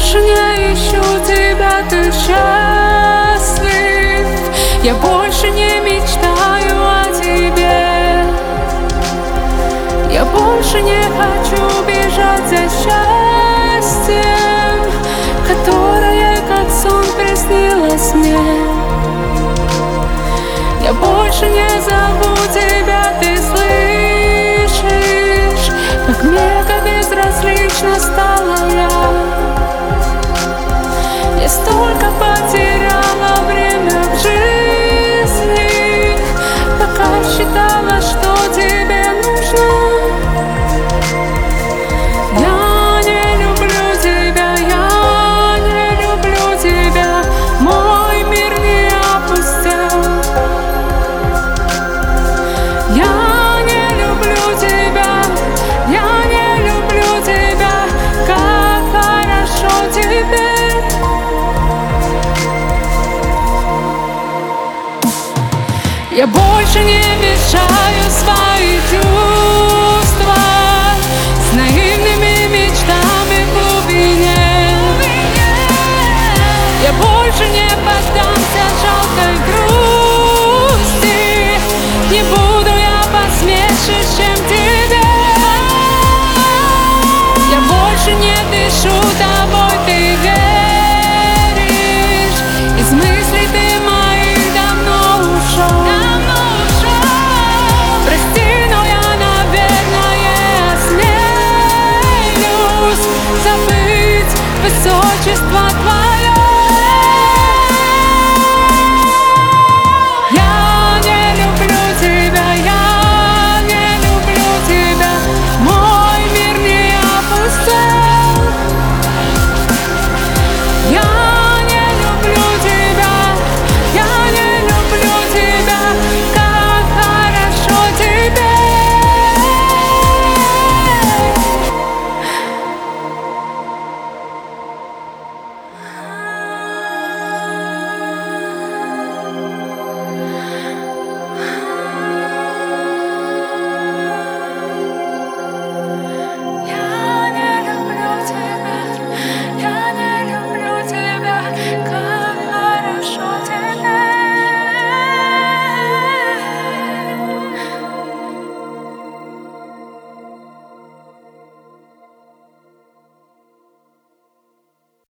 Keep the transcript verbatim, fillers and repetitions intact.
больше не ищу тебя, ты счастлив. Я больше не мечтаю о тебе. Я больше не хочу бежать за счастьем, которое как сон приснилось мне. Я больше не зову тебя, ты слышишь, как мега безразлично стала я. Я столько потеряла время в жизни, пока считала, что тебе нужно. Я не люблю тебя, я не люблю тебя, мой мир не опустел. Я не люблю тебя, я не люблю тебя, как хорошо теперь. Я больше не мешаю свои чувства с наивными мечтами в глубине. Я больше не поддамся жалкой грусти, не буду я посмешищем, чем тебе. Я больше не дышу тобой, ты веришь.